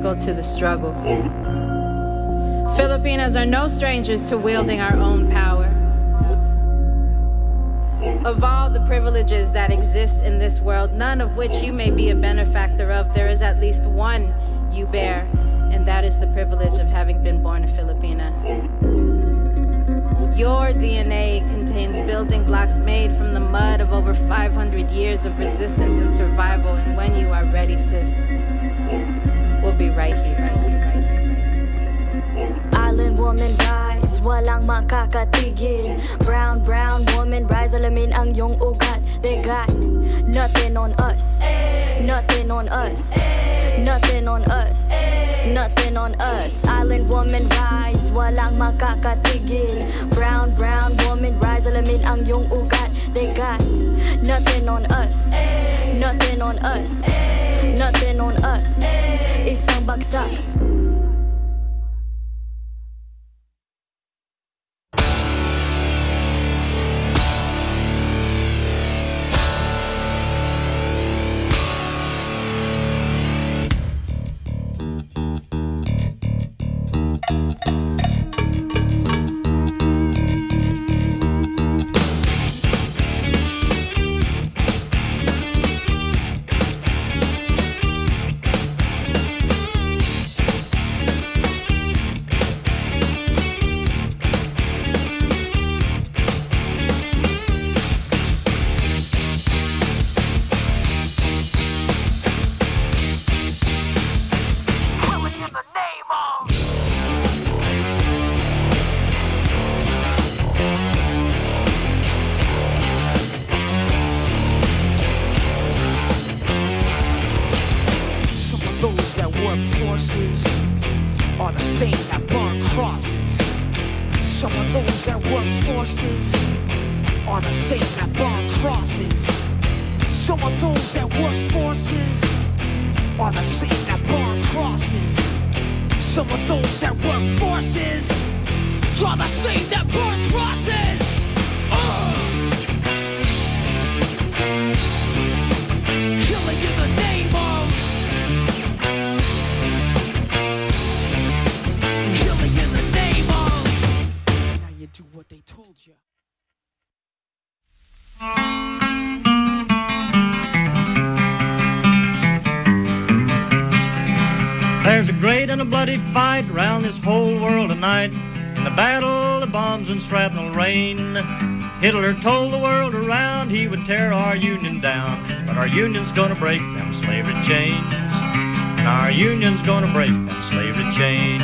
struggle to the struggle. Filipinos are no strangers to wielding our own power. Of all the privileges that exist in this world, none of which you may be a benefactor of, there is at least one you bear, and that is the privilege of having been born a Filipina. Your DNA contains building blocks made from the mud of over 500 years of resistance and survival, and when you are ready, sis, we'll be right here, right here, right here, right here. Island woman rise, walang makakatigil. Brown woman rise, alamin ang iyong ugat. They got nothing on us, nothing on us, nothing on us, nothing on us. Island woman rise, walang makakatigil. Brown woman rise, alamin ang iyong ugat. They got nothing on us, nothing on us, nothing on us. Isang bagsak. There's a great and a bloody fight round this whole world tonight. In the battle, the bombs and shrapnel rain. Hitler told the world around he would tear our union down, but our union's gonna break them slavery chains. And our union's gonna break them slavery chains.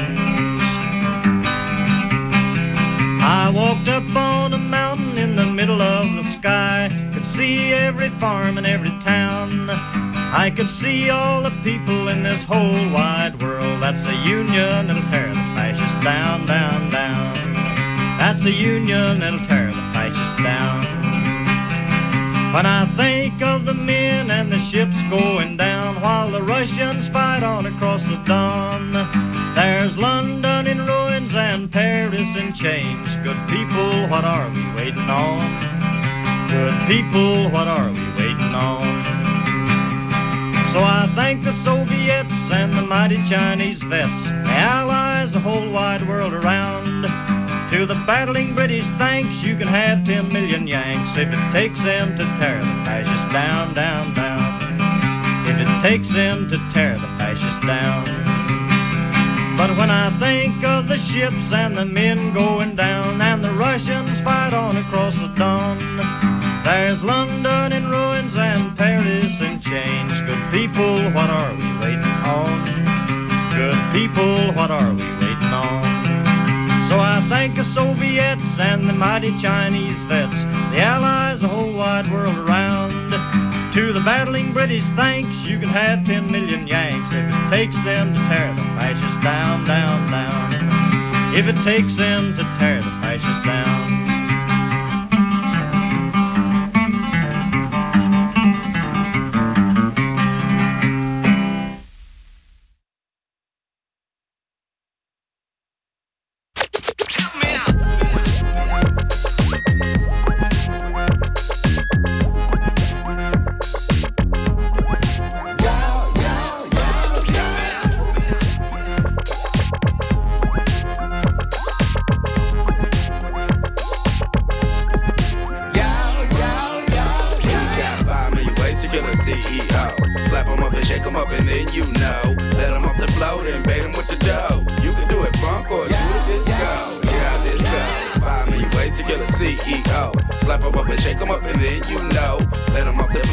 I walked up on a mountain in the middle of the sky, could see every farm and every town. I could see all the people in this whole wide world. That's a union that'll tear the fascists down, down, down. That's a union that'll tear the fascists down. When I think of the men and the ships going down while the Russians fight on across the Don, there's London in ruins and Paris in chains. Good people, what are we waiting on? Good people, what are we waiting on? So I thank the Soviets and the mighty Chinese vets, the Allies, the whole wide world around. To the battling British, thanks, you can have 10 million Yanks if it takes them to tear the fascists down, down, down. If it takes them to tear the fascists down. But when I think of the ships and the men going down and the Russians fight on across the Don, there's London in ruins and Paris in chains. Good people, what are we waiting on? Good people, what are we waiting on? So I thank the Soviets and the mighty Chinese vets, the Allies, the whole wide world around. To the battling British, thanks, you can have 10 million Yanks if it takes them to tear the fascists down, down, down. If it takes them to tear the fascists down.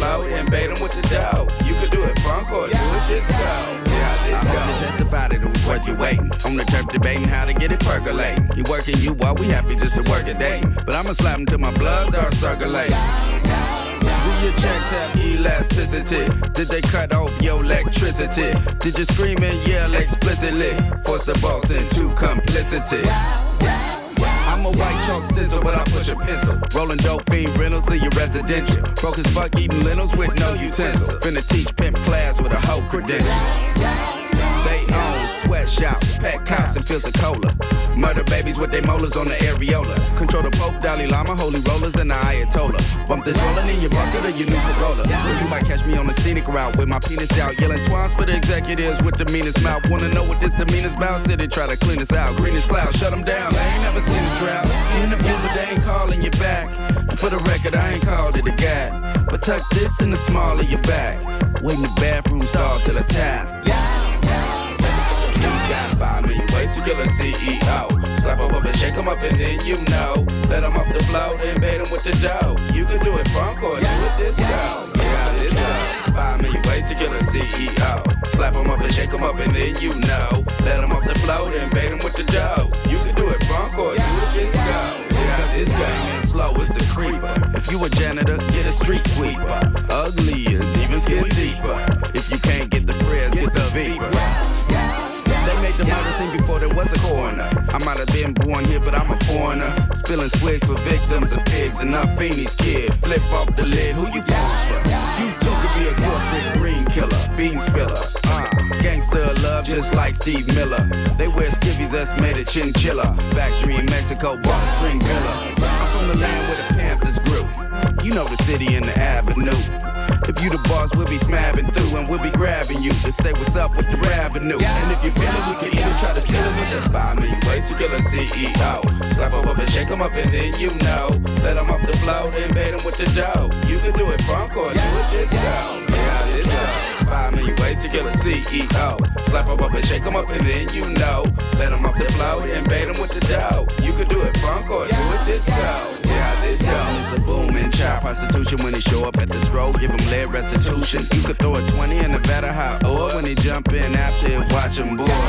float and bait them with the dough. You could do it funk or do it disco. Yeah, disco. I hope you testified that it was worth your waiting. On the turf debating how to get it percolating. You working you while we happy just to work a day. But I'ma slap him till my blood starts circulating. Do your checks have elasticity? Did they cut off your electricity? Did you scream and yell explicitly? Force the boss into complicity. I'm a white chalk stencil, but I push a pencil. Rolling dope fiend rentals, leave your residential. Broke as fuck eating lentils with no utensil. Finna teach pimp class with a hoe credential. They own sweatshops, pet cops, and fields of cola. Murder babies with their molars on the areola. Control the Pope, Dalai Lama, holy rollers, and the Ayatollah. Bump this rolling in your bucket or your new Corolla. Or you might catch me on the scenic route with my penis out, yelling twines for the executives with the meanest mouth. Wanna know what this demeanor's about? City try to clean us out. Green as cloud, shut them down. I ain't never seen a drought. Interview, but they ain't calling you back. For the record, I ain't called it a gap. But tuck this in the small of your back. Wait in the bathroom stall till I tap. Got 5 million ways to kill a CEO. Slap 'em up and shake 'em up and then you know. Let 'em off the float and bait 'em with the dough. You can do it funk or do it disco. Yeah, disco. 5 million ways to kill a CEO. Slap 'em up and shake 'em up and then you know. Let 'em off the float and bait 'em with the dough. You can do it funk or do it disco. Yeah, this game ain't slow, it's the creeper. If you a janitor, get a street sweeper. Ugly is even skin deeper. If you can't get the prayers, get the Viper. They made the murder scene before there was a coroner. I might have been born here, but I'm a foreigner. Spilling swigs for victims of pigs and not Feeney's kid. Flip off the lid, who you going for? You too could be a corporate green killer, bean spiller. Gangster love just like Steve Miller. They wear skivvies that's made of chinchilla. Factory in Mexico, bought Spring Villa. I'm from the land where the Panthers grew. You know the city and the avenue. If you the boss, we'll be smabbing through and we'll be grabbing you to say what's up with the revenue. And if you feel it, we can even try to seal it with the 5 million ways to kill a CEO. Slap 'em up and shake 'em up and then you know. Let 'em off the float and bait 'em with the dough. You can do it funk or do it disco. Yeah, disco. 5 million ways to kill a CEO. Slap 'em up and shake 'em up and then you know. Let 'em off the float and bait 'em with the dough. You can do it funk or do it disco. Yeah, disco. It's a booming child prostitution when they show up at the stroll. Give 'em lead restitution. You could throw a 20 in Nevada hot oil when he jump in after it, watch him boil.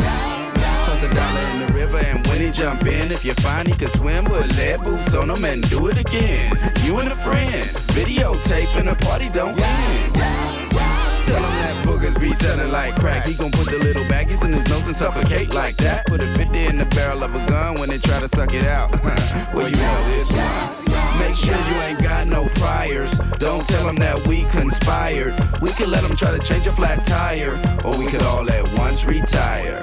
Toss $1 in the river and when he jump in, if you find he can swim, put lead boots on him and do it again. You and a friend, videotaping a party don't end. Tell him that boogers be selling like crack. He gon' put the little baggies in his nose and suffocate like that. Put a 50 in the barrel of a gun when they try to suck it out. Well, you know this one. Make sure you ain't got no priors. Don't tell them that we conspired. We could let them try to change a flat tire, or we could all at once retire.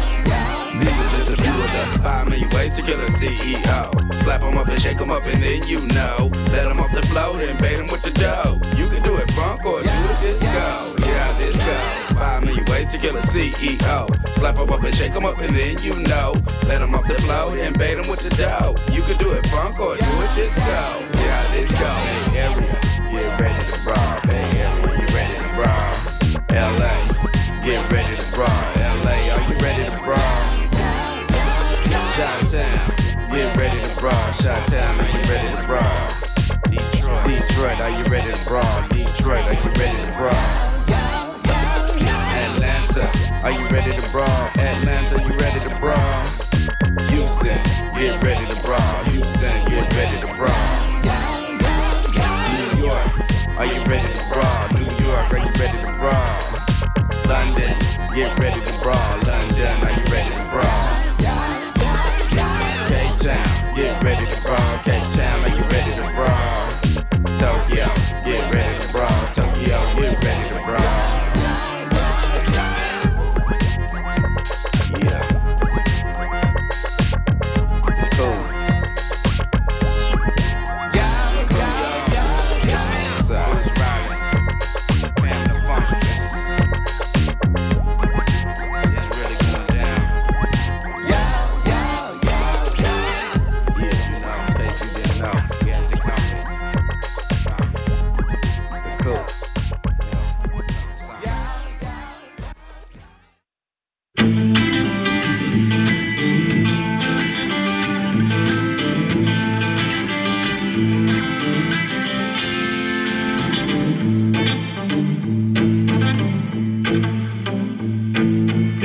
These are just a few of the 5 million ways to kill a CEO. Slap 'em up and shake 'em up and then you know. Let 'em off the float and bait 'em with the dough. You can do it funk or do it disco. Yeah, disco. 5 million ways to kill a CEO. Slap 'em up and shake 'em up and then you know. Let 'em off the float and bait 'em with the dough. You can do it funk or do it disco. Yeah, disco. Bay Area, get ready to brawl. Bay Area, you ready to brawl? LA, get ready to brawl. LA, are you ready to brawl? Chi-Town, get ready to brawl. Chi-Town, are you ready to brawl? Detroit, are you ready to brawl? Detroit, are you ready to brawl? Atlanta, are you ready to brawl? Atlanta, you ready to brawl? Houston, get ready to brawl. Houston, get ready to brawl. New York, are you ready to brawl? New York, are you ready to brawl? London, get ready to brawl. London, are you ready to brawl? Cape Town, get ready to brawl. Cape Town, are you ready to brawl? Tokyo, get ready to brawl. Tokyo, get ready to brawl. Yeah. Cool.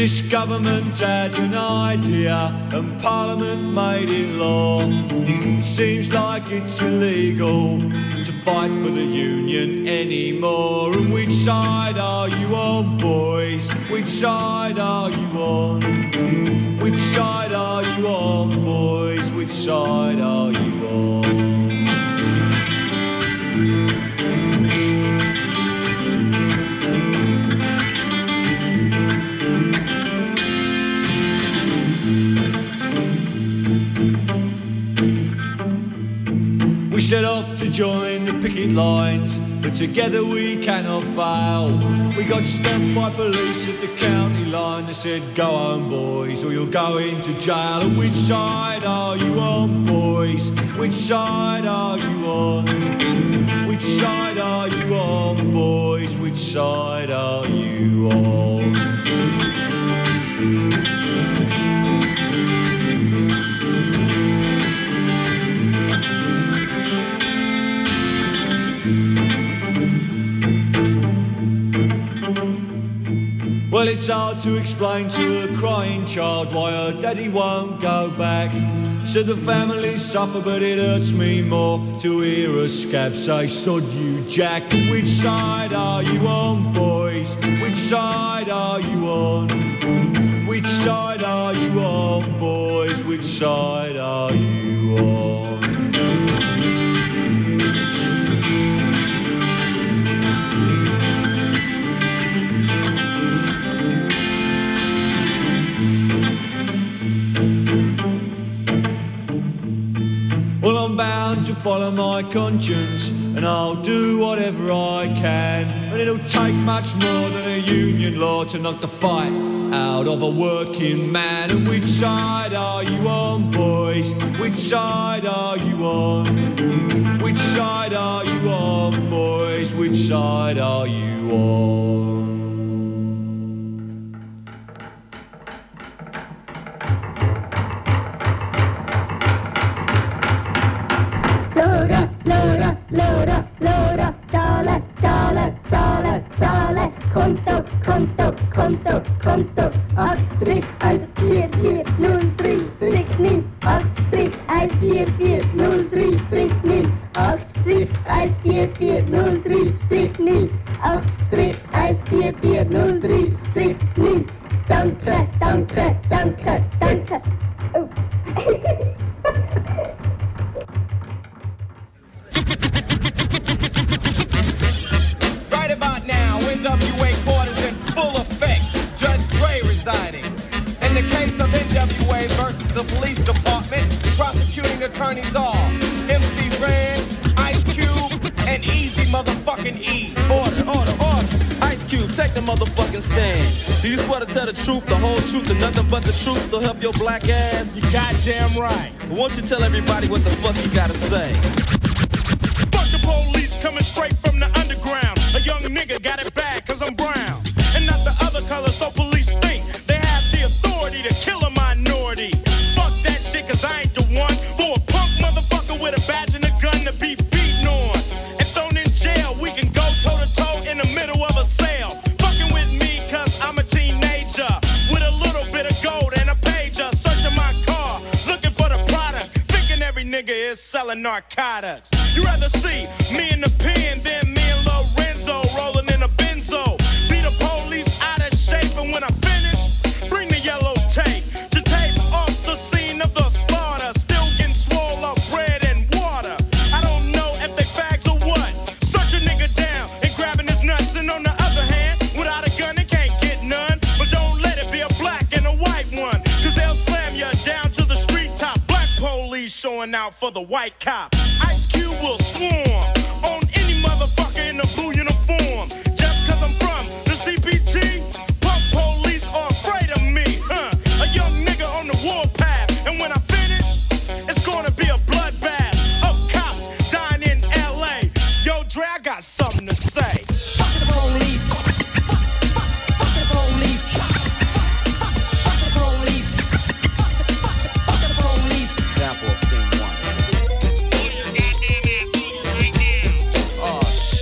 This government had an idea and Parliament made it law. It seems like it's illegal to fight for the union anymore. And which side are you on, boys? Which side are you on? Which side are you on, boys? Which side are you on? We set off to join the picket lines, but together we cannot fail. We got stopped by police at the county line. They said, go home, boys, or you'll go into jail. And which side are you on, boys? Which side are you on? Which side are you on, boys? Which side are you on? Well, it's hard to explain to a crying child why her daddy won't go back. Said the family suffer, but it hurts me more to hear a scab say, sod you, Jack. Which side are you on, boys? Which side are you on? Which side are you on, boys? Which side are you on? Well, I'm bound to follow my conscience, and I'll do whatever I can. And it'll take much more than a union law to knock the fight out of a working man. And which side are you on, boys? Which side are you on? Which side are you on, boys? Which side are you on? Load up, dollar, konto, Achtstrich 14403-9, Achtstrich 14403-9, Achtstrich 14403-9, Achtstrich 14403-9. Danke. Oh. Right about now, NWA court is in full effect. Judge Dre residing. In the case of NWA versus the police department, prosecuting attorneys are MC Ren, Ice Cube, and Easy motherfucking E. Order. Ice Cube, take the motherfucking stand. Do you swear to tell the truth, the whole truth, and nothing but the truth, so help your black ass? You goddamn right. But won't you tell everybody what the fuck you gotta say? Fuck the police coming straight from the underground. A young nigga got it bad cause I'm brown. And not the other color, so police think they have the authority to kill a minority. Fuck that shit cause I ain't the one for a punk motherfucker with a badge and a gun to be beaten on and thrown in jail. We can go toe to toe in the middle of a sale. Fucking with me cause I'm a teenager with a little bit of gold and a pager. Searching my car, looking for the product, thinking every nigga is selling narcotics. You rather see me in the pen than me and Lorenzo rolling in a benzo. Be the police out of shape, and when I finish, bring the yellow tape to tape off the scene of the slaughter. Still getting swole up bread and water. I don't know if they fags or what. Search a nigga down and grabbing his nuts, and on the other hand, without a gun they can't get none. But don't let it be a black and a white one, cause they'll slam you down to the street top. Black police showing out for the white cop. Ice Cube will swarm on any motherfucker in a blue uniform. Just cause I'm from the CPT, punk police are afraid of me, huh? A young nigga on the warpath, and when I finish, it's gonna be a bloodbath of cops dying in LA. Yo, Dre, I got something to say. Fuck the police. Fuck the police. Fuck the police. Fuck the police. Example of scene 1. Oh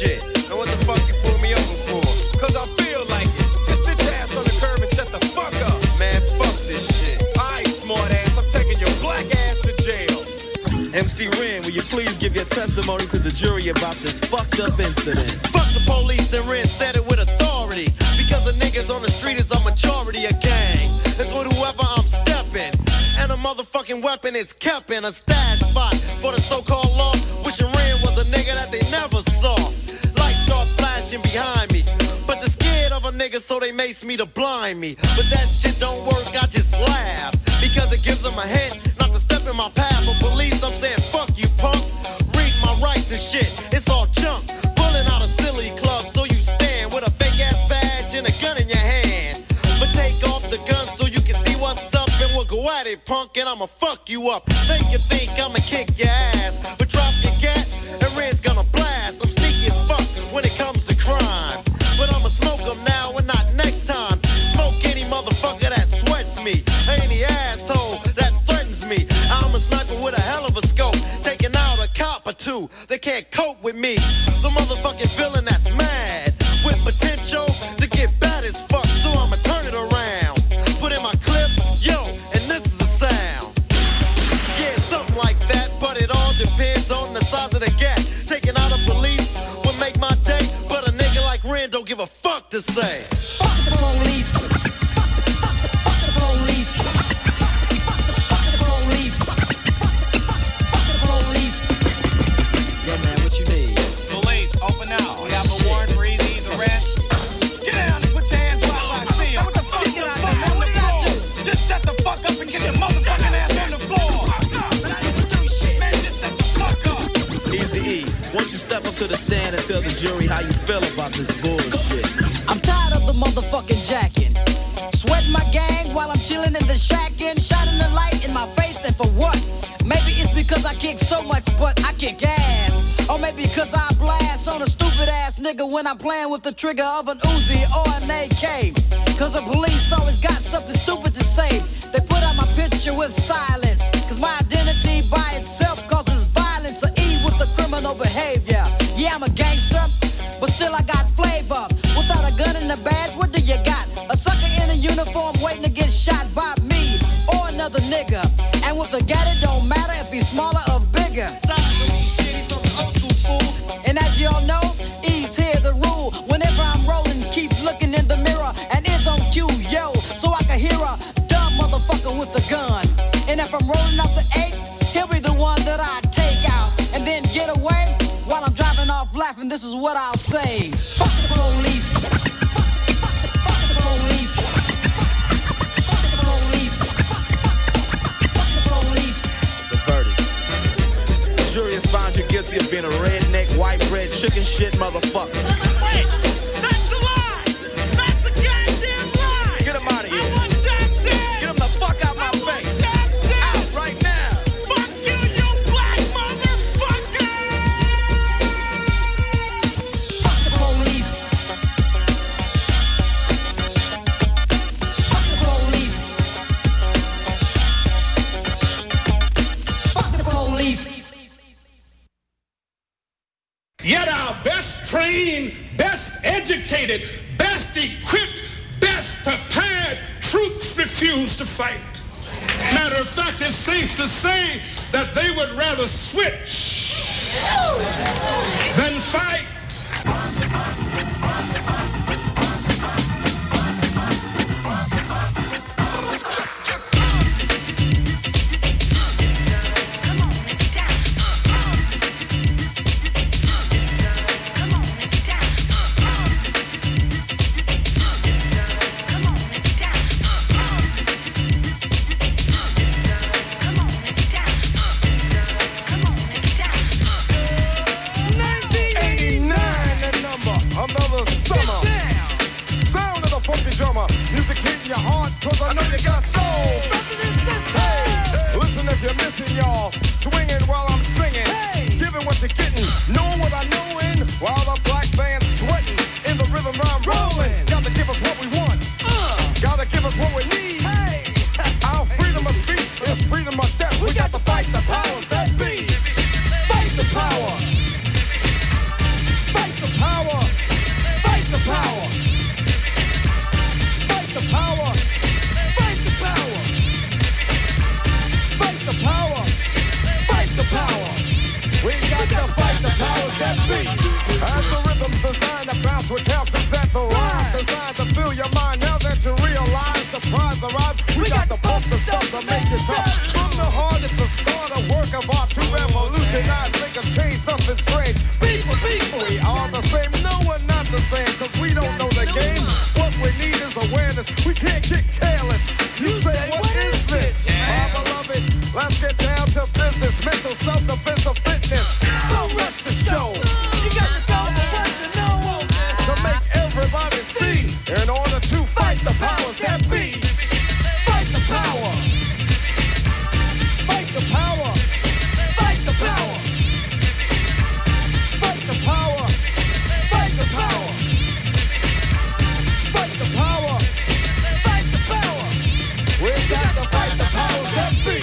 MC Ren, will you please give your testimony to the jury about this fucked up incident? Fuck the police and Ren said it with authority. Because the niggas on the street is a majority of gang. It's with whoever I'm stepping. And a motherfucking weapon is kept in a stash spot for the so-called law. Wishing Ren was a nigga that they never saw. Lights start flashing behind me. But they're scared of a nigga, so they mace me to blind me. But that shit don't work, I just laugh. Because it gives them a hint not to step in my path. For police, I'm saying, fuck you, punk. Read my rights and shit, it's all junk. Pulling out a silly club, so you stand with a fake-ass badge and a gun in your hand. But take off the gun so you can see what's up, and we'll go at it, punk, and I'ma fuck you up. Make you think I'ma kick your ass, but drop your gat, and Red's gonna blast. I'm sneaky as fuck when it comes to crime. But I'ma smoke them now and not next time. Smoke any motherfucker that sweats me, any asshole that threatens me. I'm a sniper with a hell of a scope, taking out a cop or two. They can't cope with me. The motherfucking villain that's mad, with potential to get bad as fuck. So I'ma turn it around, put in my clip, yo, and this is the sound. Yeah, something like that, but it all depends on the size of the gap. Taking out a police would make my day, but a nigga like Ren don't give a fuck to say. Fuck the police. Fuck the police. Fuck the police. Fuck the police. Yeah, man, what you need? Police, open up. We have a warrant for Easy's arrest. Get down and put your hands where I see them. What the fuck? Get out of here, man. What did I do? Just shut the fuck up and get your motherfucking ass on the floor. But I didn't do shit. Man, just shut the fuck up. Easy E, won't you step up to the stand and tell the jury how you feel about this bullshit? I'm tired of the motherfucking jacking. Sweating my gang while I'm chilling in the shack and shining the light in my face, and for what? Maybe it's because I kick so much, but I kick ass. Or maybe because I blast on a stupid ass nigga when I'm playing with the trigger of an Uzi or an AK. Cause the police always got something stupid to say. They put out my picture with silence. Cause my identity by itself causes violence or E with the criminal behavior. Yeah, I'm a gangster, but still I got flavor. Without a gun and a badge, what do you got? A sucker in a uniform waiting to get shot by me or another nigga. And with a gat, it don't matter if he's smaller or bigger. And as y'all know, E's here the rule. Whenever I'm rolling, keep looking in the mirror and it's on cue, yo, so I can hear a dumb motherfucker with a gun. And if I'm rolling up the 8, he'll be the one that I take out and then get away while I'm driving off laughing. This is what I'll say. Fuck the police. Fuck the police. Fuck the police. Fuck the police. The verdict. The jury has found you guilty of being a redneck, white bread, chicken shit motherfucker. Wait, that's a lie. That's a goddamn lie. Get him out of here. I want justice. Get him the fuck out my face. Justice. Out right now. Fuck you, you black motherfucker. Fuck the police. Fuck the police. Fuck the police. Yet our best trained, best educated, best equipped, best prepared troops refuse to fight. Matter of fact, it's safe to say that they would rather switch than fight. Cause I know you got soul. Hey, listen if you're missing, y'all. Swinging while I'm singing. Giving what you're getting. Knowing what I know in. While the black band's sweating. In the rhythm I'm rolling. Gotta give us what we want. Gotta give us what we need. Our freedom of speech is freedom of death. We got to fight the powers that be. Fight the power. Fight the power. Fight the power. Fight the power. Fight the power. Fight the power. Fight the power. fill your mind now that you realize the prize arrived. We got to pump the stuff to make it tough. From the heart, it's a start, a work of art to revolutionize, make a change, nothing strange. People, we are the same. No, we're not the same, cause we don't know the game. What we need is awareness. We can't get careless. You say, what is this? My beloved, let's get down to business. Mental self-defense of fitness. Don't rush the show. You got to go for what you know. To make everybody see. In order to fight the powers that be. Fight the power. Fight the power. Fight the power. Fight the power. Fight the power. Fight the power. Fight the power. We got to fight the powers that be.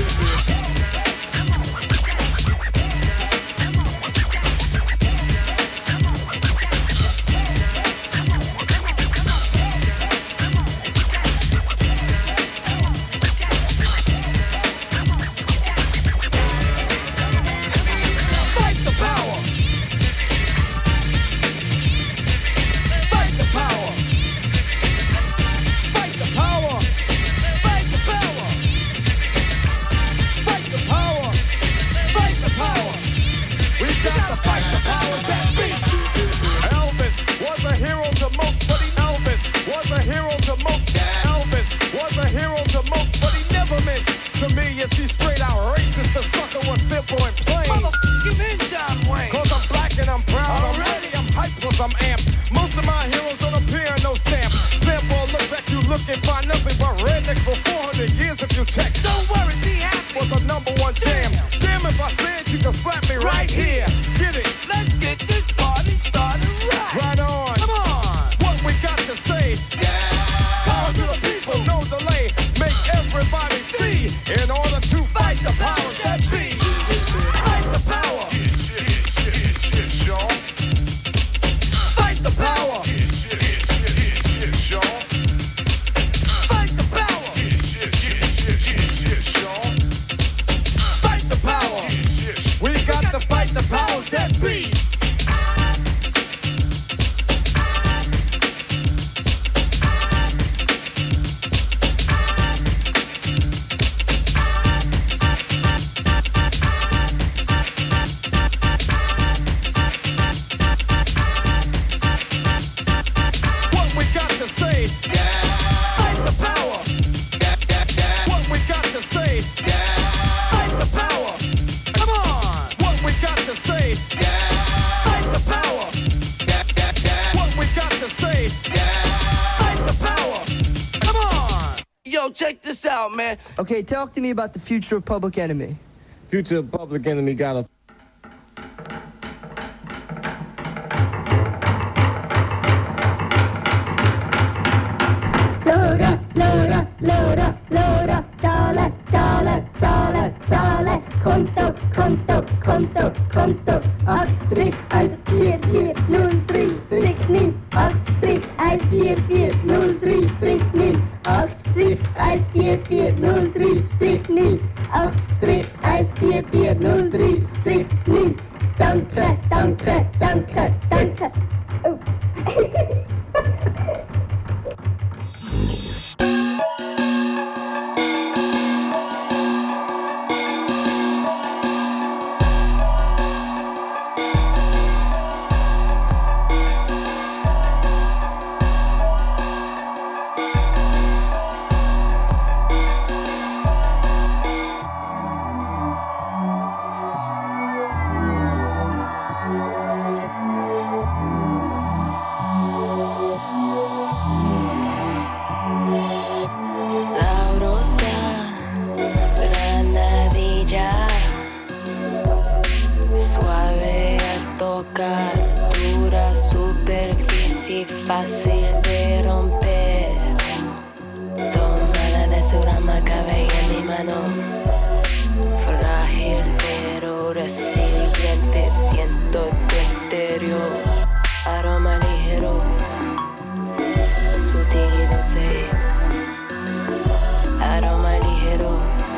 I'm amped. Most of my heroes don't appear in no stamp. Sample look back, you look and find nothing but rednecks for 400 years if you check. Don't worry, be happy. Was a #1 jam. Damn if I said you can slap me right here. Get it? Let's get this party started right. Right on. Come on. What we got to say? Yeah. Power to the people, no delay. Make everybody see. In order to fight the powers that be. Fight the power. Fight the power. Fight the power. Fight the power. We got to fight the powers that be. Check this out, man. Okay, talk to me about the future of Public Enemy. Future of Public Enemy got a... Konto, 8-1-4-4-0-3-6-9, 8-1-4-4-0-3-6-9, 8-1-4-4-0-3-6-9, 8-1-4-4-0-3-6-9. Danke. Oh. Dura superficie fácil de romper. Tomada de su rama cabe en mi mano. Frágil pero resiliente. Siento tu interior. Aroma ligero. Sutil y dulce. Aroma ligero.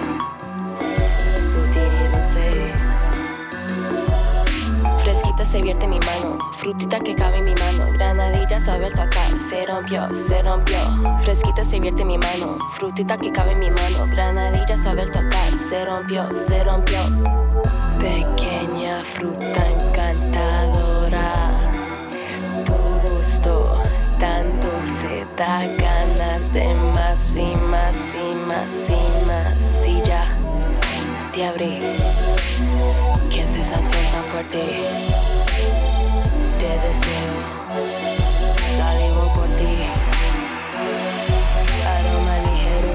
Sutil y dulce. Fresquita se vierte en mi mano, frutita que cabe en mi mano, grana Granadilla sabe tocar, se rompió. Fresquita se vierte en mi mano, frutita que cabe en mi mano. Granadilla sabe tocar, se rompió. Pequeña fruta encantadora, tu gusto tan dulce da ganas de más y más y más y más. Y ya te abrí, qué sensación tan fuerte. Te deseo, salivo por ti. Aroma ligero,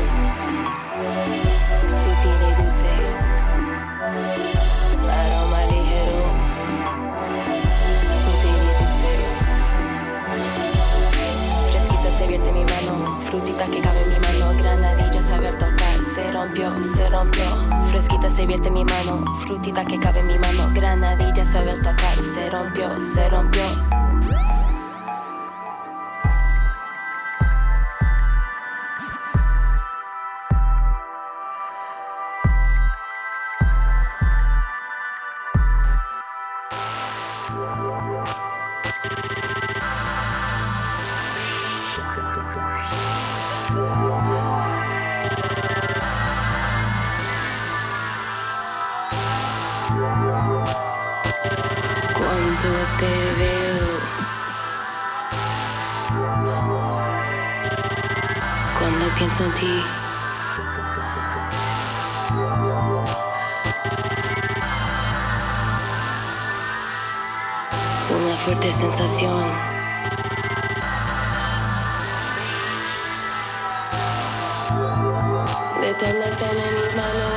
sutil y dulce. Aroma ligero, sutil y dulce. Fresquita se vierte en mi mano, frutita que cabe en mi mano. Granadilla saber tocar, se rompió. Fresquita se vierte en mi mano, frutita que cabe en mi mano. Granadilla saber tocar, se rompió. Cuando te veo, cuando pienso en ti, es una fuerte sensación. De tenerte en mis manos.